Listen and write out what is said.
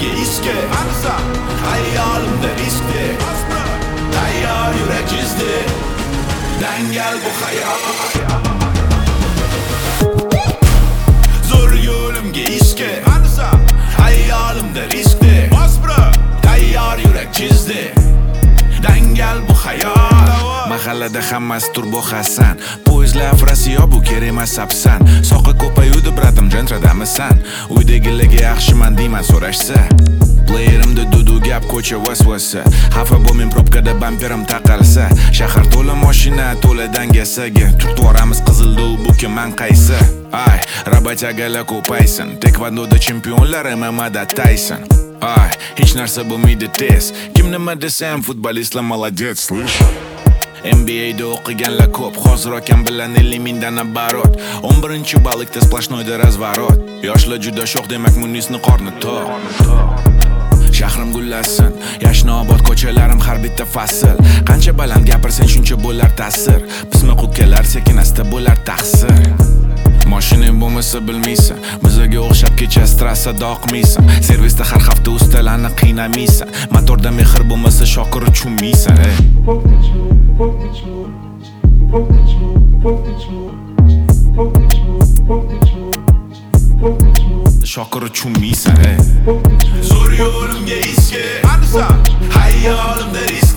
yo'limga iski Hayolimda riskdi Tayyor yurak chizdi Dangal bu hayot Zo'r yo'limga iski Hayolimda riskdi Tayyor yurak chizdi Dangal bu hayot Mahallada hammasi turbo Hasan Poyezdlar Afrasiyo bu kerak emas sapsan Soqi ko'payuvdi bratim jentradasan Uydagilarga yaxshiman deyman so'rashsa Playerimda dudu gap ko'cha vasvasa Xafa bo'lmang probkada bamperim taqalsa Shahar to'la mashina to'la dangasaga Turtvoramiz qizildi bu kimman qaysi Ay, rabatagalar ko'paysin Tekvandoda chempionlar MMAda Tyson Ay, hech narsa bo'lmaydi tez Kim nima desam futbolistlar молодец, слышь NBA'da o'qiganlar ko'p Hozir akam bilan 50 mingdan оборот 11-balikda splashnoyda razvorot Yoshlar juda sho'x demak Munisni qorni to'q Shahrim gullasin Yashnobod ko'chalarim har bitta fasl Qancha baland gapirsang shuncha bo'lar ta'sir Pismiq ukalar sekin asta bo'lar taqsir Mashinang bo'lmasa bilmaysan Bizaga o'xshab kechasi trassada oqmaysan Servisda har hafta ustalarni qiynamaysan Motorda mehr bo'lmasa shokir uchunmaysan Shokir uchunmaysan Zo'r yo'limga iski Hayolimda risk